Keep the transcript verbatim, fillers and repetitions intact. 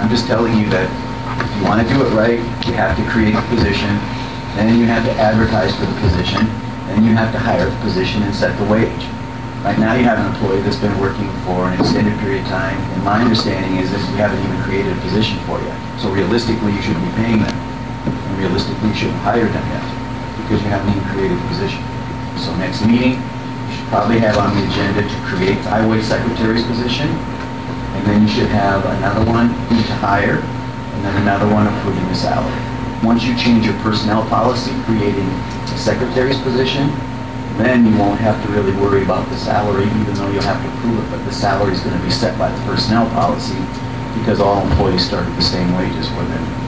I'm just telling you that if you want to do it right, you have to create the position, then you have to advertise for the position, then you have to hire the position and set the wage. Right now you have an employee that's been working for an extended period of time, and my understanding is that we haven't even created a position for yet. So realistically, you shouldn't be paying them. And realistically, you shouldn't hire them yet, because you haven't even created the position. So next meeting, you should probably have on the agenda to create the highway secretary's position, and then you should have another one to hire, and then another one approving the salary. Once you change your personnel policy, creating the secretary's position, then you won't have to really worry about the salary, even though you'll have to approve it, but the salary is going to be set by the personnel policy, because all employees start at the same wages for them.